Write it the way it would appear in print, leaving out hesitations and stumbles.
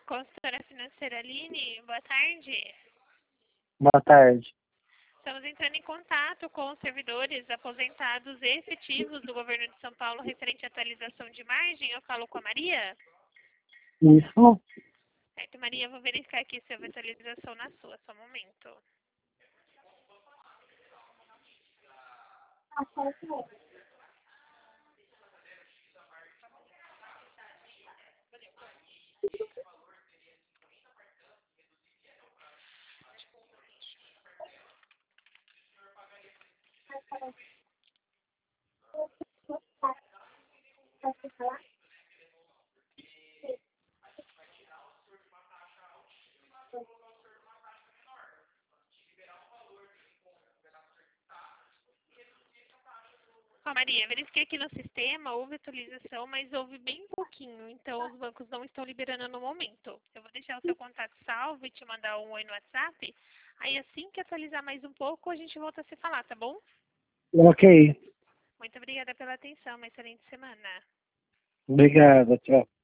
Consultora financeira Aline, boa tarde. Boa tarde. Estamos entrando em contato com os servidores aposentados e efetivos do governo de São Paulo referente à atualização de margem. Eu falo com a Maria. Isso? Certo, Maria, eu vou verificar aqui se houve atualização na sua, só um momento. Ó, Maria, verifiquei aqui no sistema, houve atualização, mas houve bem pouquinho, então os bancos não estão liberando no momento. Eu vou deixar o seu contato salvo e te mandar um oi no WhatsApp. Aí assim que atualizar mais um pouco, a gente volta a se falar, tá bom? Ok. Muito obrigada pela atenção, uma excelente semana. Obrigado. Tchau.